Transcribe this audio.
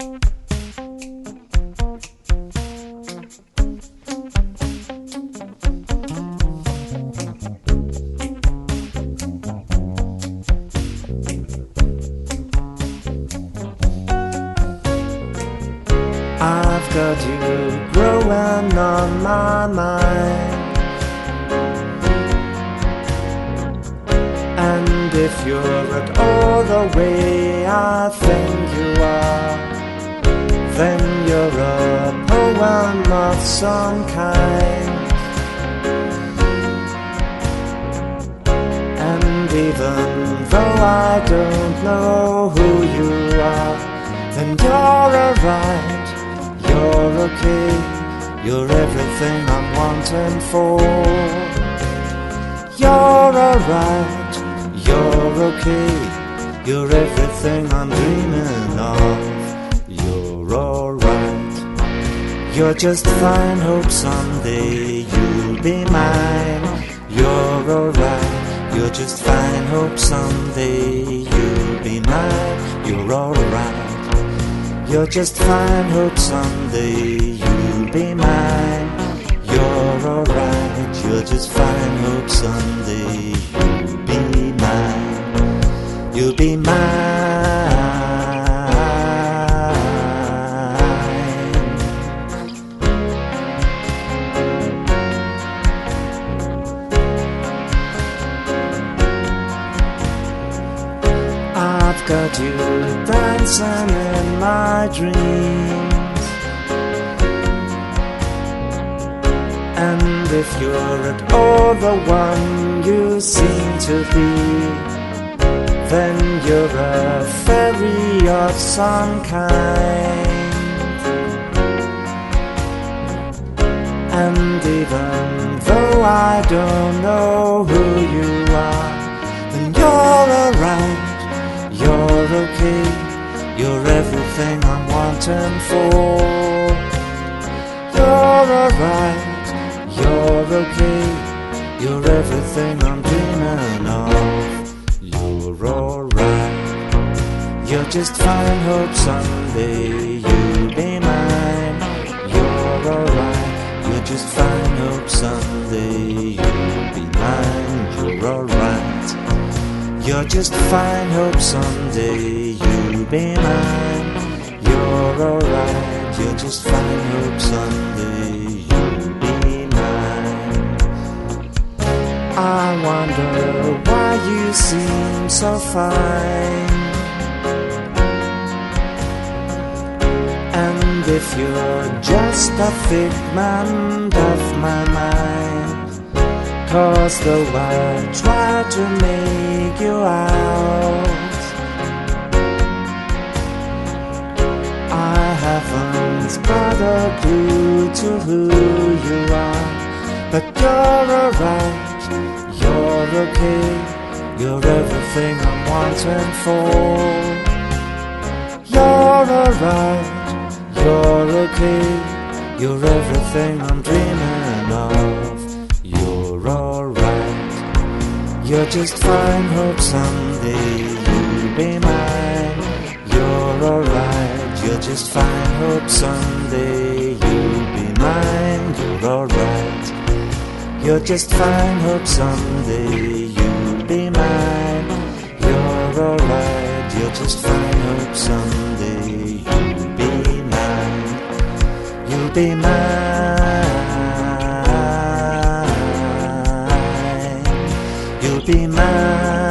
I've got you growing on my mind, and if you're at all the way I think you are, then you're a poem of some kind. And even though I don't know who you are, then you're alright. You're okay, you're everything I'm wanting for. You're alright, you're okay, you're everything I'm dreaming of. You're alright, you're just fine, hope someday you'll be mine. You're alright, you're just fine, hope someday you'll be mine. You're alright, you're just fine, hope someday you'll be mine. You're alright, you're just fine, hope someday you'll be mine. You'll be mine. I've got you dancing in my dreams, and if you're at all the one you seem to be, then you're a fairy of some kind. And even though I don't know who you are, then you're alright. You're okay, you're everything I'm wanting for. You're alright, you're okay, you're everything I'm dreaming of. You're alright, you're just fine, hope someday you'll be mine. You're alright, you're just fine, hope someday you'll be mine. You're alright, you're just fine, hope someday you'll be mine. You're alright, you're just fine, hope someday you'll be mine. I wonder why you seem so fine, and if you're just a figment of my mind. 'Cause though I try to make you out, I haven't got a clue to who you are. But you're alright, you're okay, you're everything I'm wanting for. You're alright, you're okay, you're everything I'm dreaming of. You're alright, you're just fine, hope someday you'll be mine. You're alright, you're just fine, hope someday you'll be mine. You're alright, you're just fine, hope someday you'll be mine. You're alright, you're just fine, hope someday you'll be mine. You'll be mine. You'll be mine.